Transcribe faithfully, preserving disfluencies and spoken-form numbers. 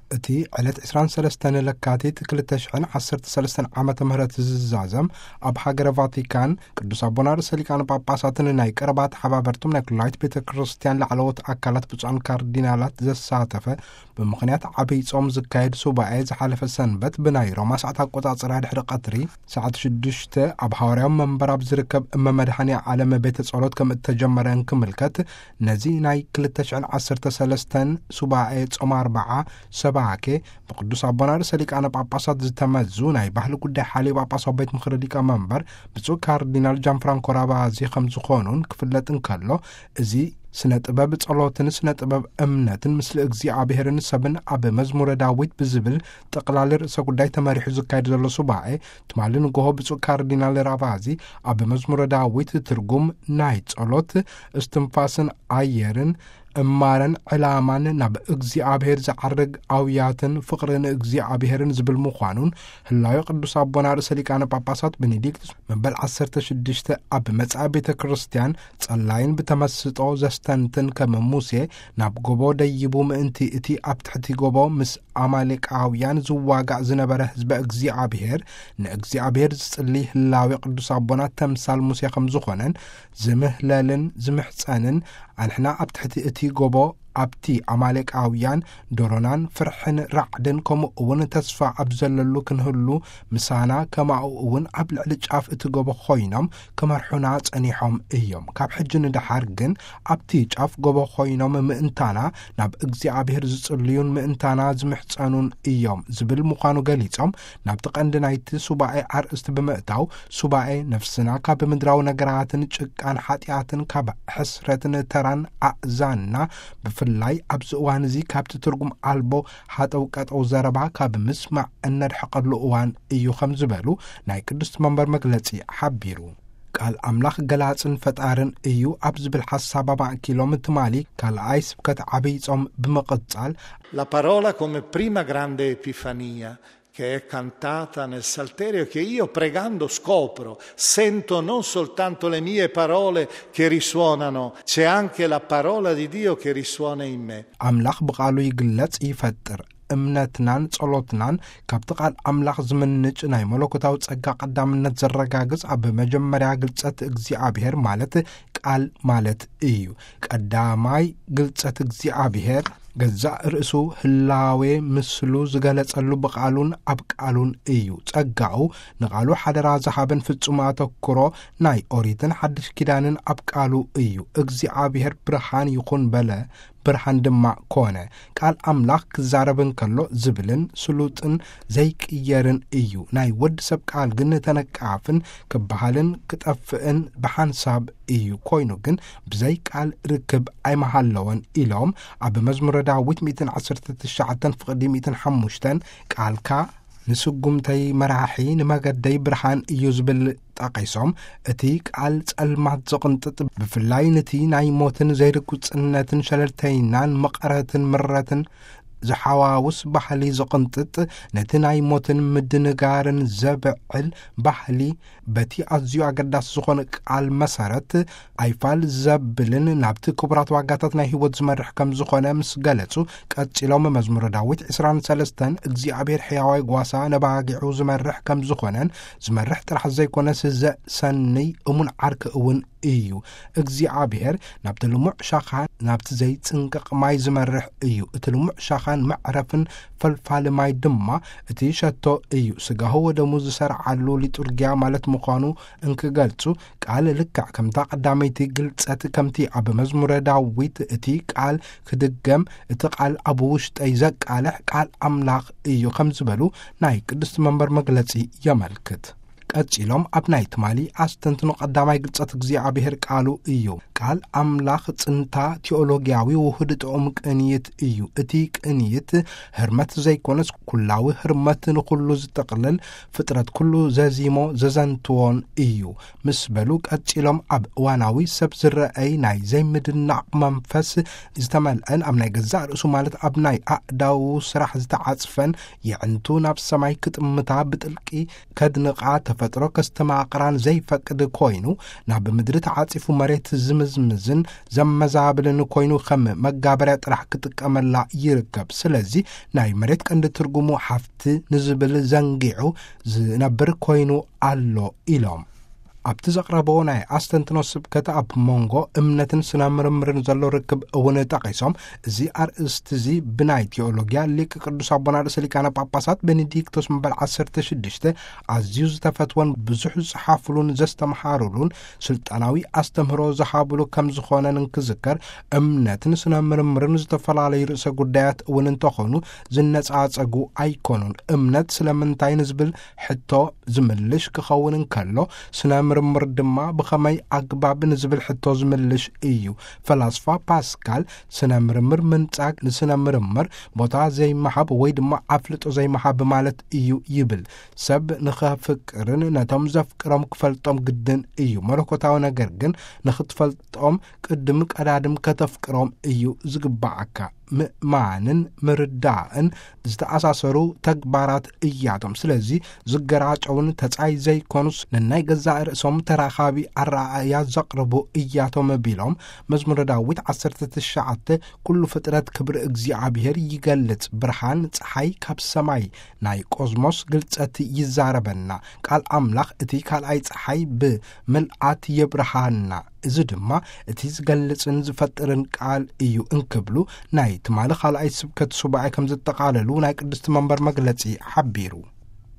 እቲ ዕለት عشرين وثلاثة ለካቲት ሁለት ሺህ ዓሰርተ ሰለስተ ዓመተ ምህረት ዝዛዘም ኣብ ሃገረ ቫቲካን ቅዱስ አቡነ ርእሰ ሊቃነ ጳጳሳትን ናይ ቀረባት ሓባበርቱም ናይ ኩላዊት ቤተ ክርስቲያን ላዕለዎት አካላት ብፁዓን ካርዲናላት ዘሳተፈ ብምኽንያት ዓብይ ጾም ዝካየድ ሱባኤ ዝሓለፈ ሰንበት ብናይ ሮማ ሰዓት አቆጻጽራ ድሕሪ ቀትሪ ሰዓት ሽዱሽተ ኣብ ሐዋርያው መንበር ኣብ ዝርከብ እመመድኃኒ ዓለም ቤተ ጸሎት ከም እተጀመረ እንክምልከት ነዚ ናይ ሁለት ሺህ ዓሰርተ ሰለስተ ሱባኤ ጾም አርባዓ ሰባኬ በቅዱስ አቡነ ርእሰ ሊቃነ ጳጳሳት ዝተመዙ ናይ ባህሊ ጉዳይ ሓሊብ ጳጳሳት ቤት ምክሪ ሊቀመንበር ብፁዕ ካርዲናል ጃን ፍራንኮ ራቫዚ ከም ዝኾኑን ክፍለጥ እንከሎ እዚ ስነ ጥበብ ጸሎትን ስነ ጥበብ እምነትን ምስለ እግዚአብሔርን ሰብን ኣብ መዝሙረ ዳዊት ብዝብል ጠቅላላ ርእሰ ጉዳይ ተመሪሑ ዝካየድ ዘሎ ሱባኤ ትማልን ጎሆ ብፁዕ ካርዲናል ራቫዚ ኣብ መዝሙረ ዳዊት ትርጉም ናይ ጸሎት እስትንፋስን አየርን እማረን ዕላማን ናብ እግዚአብሔር ዝዓርግ አውያትን ፍቅርን እግዚአብሔርን ዝብል ምዃኑን ህላዊ ቅዱስ አቡነ ርእሰ ሊቃነ ጳጳሳት ቤኔዲክቱስ መበል ዓሰርተ ሽዱሽተ ኣብ መጽአ ቤተ ክርስቲያን ጸላይን ብተመስጦ ዘስተንትን ከም ሙሴ ናብ ጎቦ ደይቡ ምእንቲ እቲ ኣብ ትሕቲ ጎቦ ምስ አማሌቃውያን ዝዋጋዕ ዝነበረ ህዝበ እግዚአብሔር ንእግዚአብሔር ዝጽሊ ህላዊ ቅዱስ አቡነ ተምሳል ሙሴ ከም ዝኾነን ዝምህለልን ዝምሕፀንን አንሕና ኣብ ትሕቲ እቲ ጎቦ ኣብቲ አማሌቃውያን ዶሮናን ፍርሕን ራዕድን ከምኡ እውን ተስፋ ኣብ ዘለሉ ክንህሉ ምሳና ከማኡ እውን ኣብ ልዕሊ ጫፍ እቲ ጎቦ ኮይኖም ከመርሑና ጸኒሖም እዮም ካብ ሕጂ ንድሓር ግን ኣብቲ ጫፍ ጎቦ ኮይኖም ምእንታና ናብ እግዚአብሔር ዝጽልዩን ምእንታና ዝምሕፀኑን እዮም ዝብል ምዃኑ ገሊጾም ናብቲ ቀንዲ ናይቲ ሱባኤ ኣርእስቲ ብምእታው ሱባኤ ነፍስና ካብ ምድራዊ ነገራትን ጭቃን ሓጢአትን ካብ ሕስረትን ተራን ኣእዛንና ብፍላይ ኣብዚ እዋን እዚ ካብቲ ትርጉም ኣልቦ ሓጠው ቀጠው ዘረባ ካብ ምስማዕ እነድሕቐሉ እዋን እዩ ከም ዝበሉ ናይ ቅዱስ መንበር መግለጺ ሓቢሩ ቃል አምላኽ ገላጽን ፈጣርን እዩ ኣብ ዝብል ሓሳብ ማእኪሎም ትማሊ ካልኣይ ስብከት ዓብይ ጾም ብምቕጻል La parola come prima grande epifania che è cantata nel Salterio, che io pregando scopro, sento non soltanto le mie parole che risuonano, c'è anche la parola di Dio che risuona in me. አምላኽ ብቃሉ ይግለጽ ይፈጥር እምነትናን ጸሎትናን ካብቲ ቃል አምላኽ ዝምንጭ ናይ መለኮታዊ ጸጋ ቀዳምነት ዘረጋግጽ ኣብ መጀመርያ ግልጸት እግዚአብሔር ማለት ቃል ማለት እዩ ቀዳማይ ግልጸት እግዚአብሔር ገዛእ ርእሱ ህላዌ ምስሉ ዝገለጸሉ ብቃሉን ኣብ ቃሉን እዩ ጸጋኡ ንቃሉ ሓደራ ዝሃበን ፍጹም ኣተኩሮ ናይ ኦሪትን ሓድሽ ኪዳንን ኣብ ቃሉ እዩ እግዚአብሔር ብርሃን ይኹን በለ ብርሃን ድማ ኮነ ቃል አምላኽ ክዛረብን ከሎ ዝብልን ስሉጥን ዘይቅየርን እዩ ናይ ወዲ ሰብ ቃል ግን ተነቃፍን ክበሃልን ክጠፍእን ብሓንሳብ እዩ ኮይኑ ግን ብዘይ ቃል ርክብ ኣይመሃለወን ኢሎም ኣብ መዝሙረ ዳዊት مئة وعشرة ፍቕዲ مئة وخمسة ቃልካ ንስጉምተይ መራሒ ንመገደይ ብርሃን እዩ ዝብል ጠቂሶም እቲ ቃል ጸልማት ዘቕንጥጥ ብፍላይ ነቲ ናይ ሞትን ዘይርጉጽነትን ሸለልተይናን መቐረትን ምረትን ዝሓዋውስ ባህሊ ዘቕንጥጥ ነቲ ናይ ሞትን ምድንጋርን ዘብዕል ባህሊ በቲ ኣዝዩ ኣገዳሲ ዝኾነ ቃል መሰረት ኣይፋል ዘብልን ናብቲ ክቡራት ዋጋታት ናይ ህይወት ዝመርሕ ከም ዝኾነ ምስ ገለጹ ቀጺሎም መዝሙረ ዳዊት عشرين وثلاثة እግዚአብሔር ሕያዋይ ጓሳ ነባጊዑ ዝመርሕ ከም ዝኾነን ዝመርሕ ጥራሕ ዘይኮነስ ዘሰንይ እሙን ዓርክ እውን እዩ እግዚአብሔር ናብቲ ልሙዕ ሻኻን ናብቲ ዘይጽንቅቕ ማይ ዝመርሕ እዩ እቲ ልሙዕ ሻኻን መዕረፍን ፈልፋል ማይ ድማ እቲ ሸቶ እዩ ስጋሁ ወደሙ ዝሰርዓሉ ሊጡርግያ ማለት ምዃኑ እንክገልጹ ቃል ልክዕ ከምታ ቀዳመይቲ ግልጸት ከምቲ ኣብ መዝሙረ ዳዊት እቲ ቃል ክድገም እቲ ቃል ኣብ ውሽጠይ ዘቃልሕ ቃል አምላኽ እዩ ከም ዝበሉ ናይ ቅዱስ መንበር መግለጺ የመልክት ቀጺሎም ኣብ ናይ ትማሊ ኣስተንትኖ ቀዳማይ ግልጸት እግዚአብሔር ቃሉ እዩ ቃል አምላኽ ጽንታ ቴዎሎጊያዊ ውህድ ጥዑም ቅንይት እዩ እቲ ቅንይት ህርመት ዘይኮነስ ኩላዊ ህርመት ንኩሉ ዝጠቕልል ፍጥረት ኩሉ ዘዚሞ ዘዘንትዎን እዩ ምስ በሉ ቀጺሎም ኣብ እዋናዊ ሰብ ዝረአይ ናይ ዘይምድናዕ መንፈስ ዝተመልአን ኣብ ናይ ገዛእ ርእሱ ማለት ኣብ ናይ ኣእዳው ስራሕ ዝተዓጽፈን ይዕንቱ ናብ ሰማይ ክጥምታ ብጥልቂ ከድንቓ ተፈጥሮ ከስተማቕራን ዘይፈቅድ ኮይኑ ናብ ምድሪ ተዓጺፉ መሬት ዝምዝ ዘመዝምዝን ዘመዛብልን ኮይኑ ከም መጋበርያ ጥራሕ ክጥቀመላ ይርከብ ስለዚ ናይ መሬት ቀንዲ ትርጉሙ ሓፍቲ ንዝብል ዘንጊዑ ዝነብር ኮይኑ ኣሎ ኢሎም ኣብቲ ዘቕረበው ናይ ኣስተንትኖ ስብከት ኣብ ሞንጎ እምነትን ስነ ምርምርን ዘሎ ርክብ እውን ጠቂሶም እዚ ኣርእስቲ እዚ ብናይ ቴዎሎግያ ሊቅ ቅዱስ ኣቦና ርእሰ ሊቃነ ጳጳሳት ቤኔዲክቶስ መበል ዓሰርተ ሽዱሽተ ኣዝዩ ዝተፈትወን ብዙሕ ዝሓፍሉን ዘስተምሃሩሉን ስልጣናዊ ኣስተምህሮ ዝሃብሉ ከም ዝኾነ ንክዝከር እምነትን ስነ ምርምርን ዝተፈላለዩ ርእሰ ጉዳያት እውን እንተኾኑ ዝነጻጸጉ ኣይኮኑን እምነት ስለምንታይ ንዝብል ሕቶ ዝምልሽ ክኸውን እንከሎ ስነ ምርምር ድማ ብኸመይ ኣግባብ ንዝብል ሕቶ ዝምልሽ እዩ ፈላስፋ ፓስካል ስነ ምርምር ምንጻግ ንስነ ምርምር ቦታ ዘይመሃብ ወይ ድማ ኣፍልጦ ዘይመሃብ ማለት እዩ ይብል ሰብ ንኸፍቅርን ነቶም ዘፍቅሮም ክፈልጦም ግድን እዩ መለኮታዊ ነገር ግን ንኽትፈልጦም ቅድም ቀዳድም ከተፍቅሮም እዩ ዝግባዓካ ምእማንን ምርዳእን ዝተኣሳሰሩ ተግባራት እያቶም ስለዚ ዝገራጨውን ተጻይ ዘይኮኑስ ንናይ ገዛእ ርእሶም ተራኻቢ ኣረኣእያ ዘቕርቡ እያቶም ቢሎም መዝሙረ ዳዊት ዓሰርተ ትሽዓተ ኩሉ ፍጥረት ክብሪ እግዚኣብሔር ይገልጽ ብርሃን ፀሓይ ካብ ሰማይ ናይ ቆዝሞስ ግልጸት ይዛረበና ቃል ኣምላኽ እቲ ካልኣይ ፀሓይ ብምልኣት የብርሃና እዚ ድማ እቲ ዝገልጽን ዝፈጥርን ቃል እዩ እንክብሉ ናይ ትማሊ ካልኣይ ስብከት ሱባኤ ከም ዝተቃለሉ ናይ ቅድስቲ መንበር መግለጺ ሓቢሩ